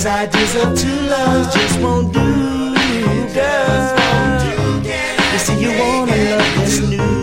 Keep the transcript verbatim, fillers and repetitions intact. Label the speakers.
Speaker 1: ideas of two loves just won't do, girl. You see, you wanna love that's new.